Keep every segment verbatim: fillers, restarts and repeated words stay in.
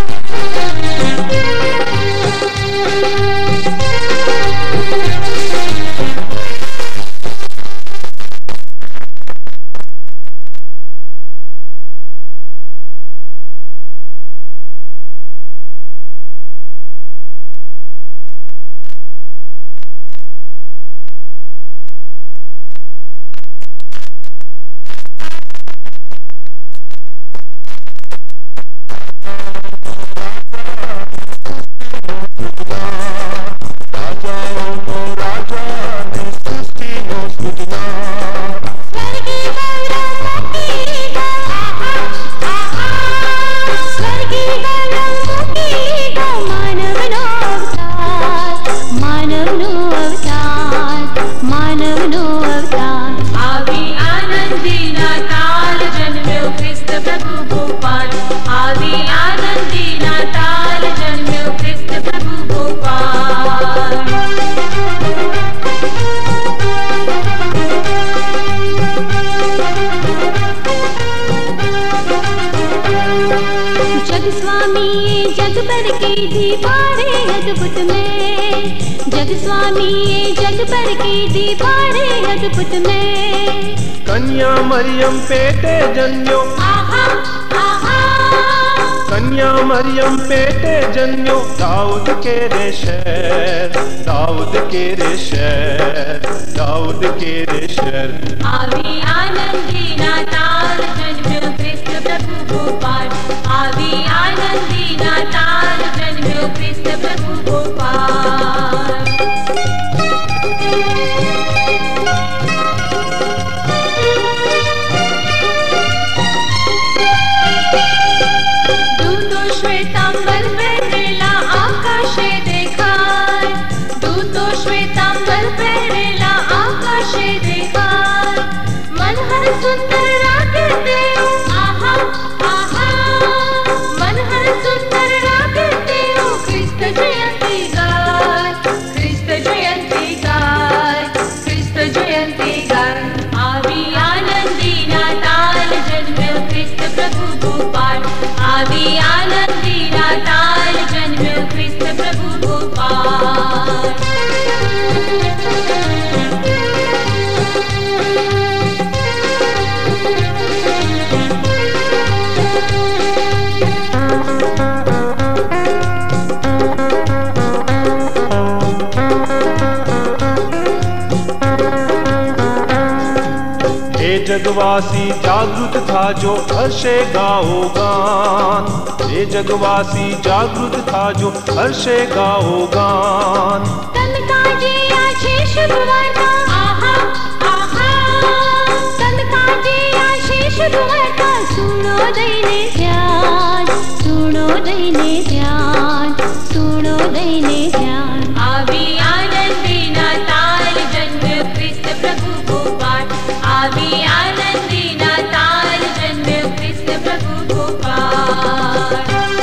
कन्या मरियम पेटे जन्यो, कन्या मरियम पेटे जन्यो, दाऊद के रे शहर, दाऊद के रे शहर, दाऊद के रे शहर। आवी आनंदी नाताल जन्म्यो ख्रिस्त प्रभु गोपाल, आवी आनंदी नाताल जन्म्यो ख्रिस्त प्रभु गोपाल। दूतो श्वेतांबर पहरेला आकाशे देखाय, दूतो श्वेतांबर पहरेला आकाशे देखाय, मनहर सुंदर रागे देव, आहा आहा, मनहर सुंदर रागे देव, ख्रिस्त जयंती गाय, ख्रिस्त जयंती गाय, ख्रिस्त जयंती गाय। आवी आनंदी नाताल जन्म्यो ख्रिस्त प्रभु गोपाल, आवी आनंदी नाताल जन्म्यो ख्रिस्त प्रभु गोपाल। जगवासी जागृत था जो हर्षे गाओ गान, हे जगवासी जागृत था जो हर्षे गाओ गान। तनकाजी आशीष दुआता, आहा आहा, तनकाजी आशीष दुआता, सुनो दैने ध्यान, सुनो दैने ध्यान, सुनो दैने ध्यान। आवी आनंदी नाताल जन्म्यो ख्रिस्त प्रभु गोपाल, आवी आनंदी नाताल जन्म्यो ख्रिस्त प्रभु गोपाल।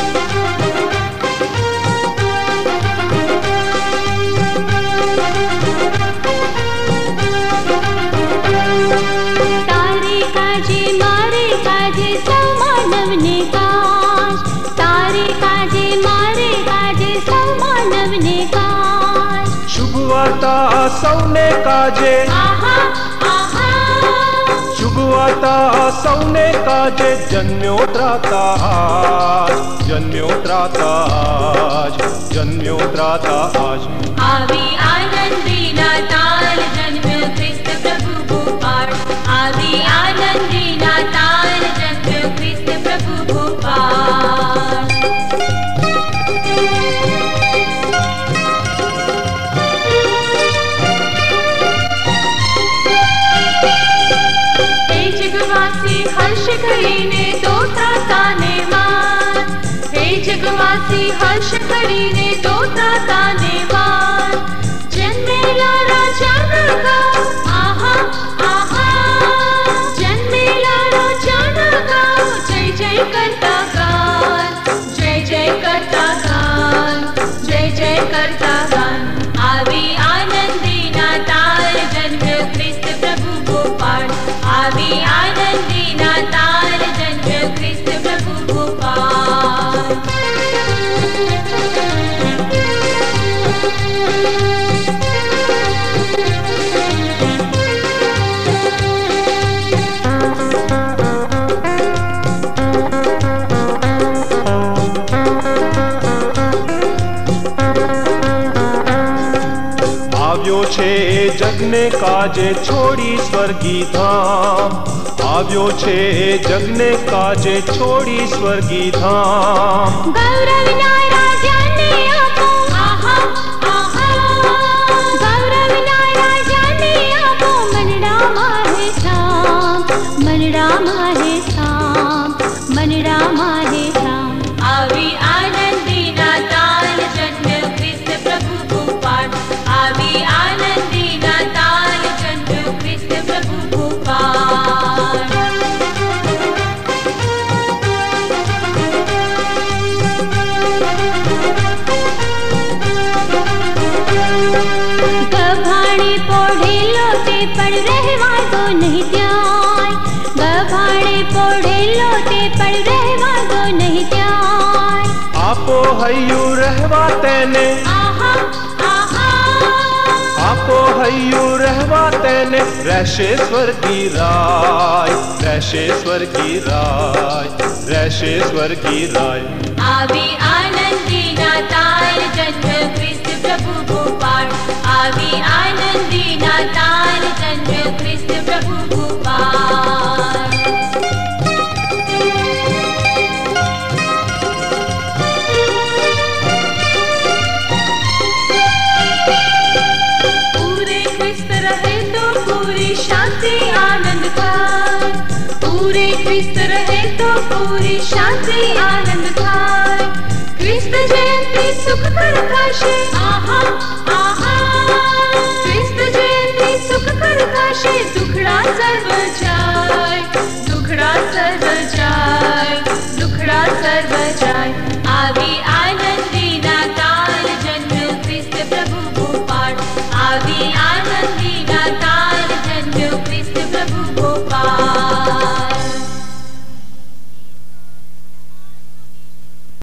तारे काजे मारे काजे सौ मानव ने काज, तारे काजे मारे काजे सौ मानव ने काज। शुभ वार्ता सौने काजे, आहा आहा, शुभ वार्ता सौने काजे, जन्म्यो त्राता आज, जन्म्यो त्राता आज, जन्म्यो त्राता आज। आवी आनंदी नाताल जन्म्यो ख्रिस्त प्रभु गोपाल, आवी आनंदी नाताल जन्म्यो ख्रिस्त प्रभु गोपाल। हे जगवासी हर्ष करीने दो त्राता ने मान, हे जगवासी हर्ष करीने दो त्राता ने मान। जन्मेला राजा नगा, आहा आहा, जन्मेला राजा नगा, जय जय करता गान, जय जय करता गान, जय जय करता गान। आवी आनंदी नाताल जन्म्यो ख्रिस्त प्रभु गोपाल, आवी आनंदी नाताल जन्म्यो ख्रिस्त प्रभु गोपाल। छे जगने काजे छोड़ी स्वर्गी धाम, આવ્યો છે જગને કાજે છોડી સ્વર્ગી ધામ। ગૌરવના રાજાને આપો, આહા આહા, ગૌરવના રાજાને આપો, મનડા માહે થામ, મનડા માહે થામ, મનડા માહે થામ। આવી આનંદીના તાલ જન્મ કૃષ્ણ પ્રભુ ભૂપાળ, આવી આનંદીના તાલ જન્મ કૃષ્ણ પ્રભુ ભૂપાળ। ગભાણે પોઢેલો તે પણ રહેવા દો નહીં ત્યાંય, ગભાણે પોઢેલો તે પણ રહેવા દો નહીં ત્યાંય। આપો હૈયું રહેવા તેને, આહા આહા, આપો હૈયું રહેવા તેને, રહેશે સ્વર્ગી રાય, રહેશે સ્વર્ગી રાય, રહેશે સ્વર્ગી રાય। આવી આનંદીના તાલ જન્મ કૃષ્ણ પ્રભુ ભૂપાળ, આવી આનંદીના તાલ જન્મ કૃષ્ણ પ્રભુ ભૂપાળ। पूरे क्रिस्त रहे तो पूरी शांति आनंद खाए, पूरे क्रिस्त रहे तो पूरी शांति आनंद खाए। क्रिस्त जयंती सुख कर काशे, आहा आहा, क्रिस्त जयंती सुख कर काशे, दुखड़ा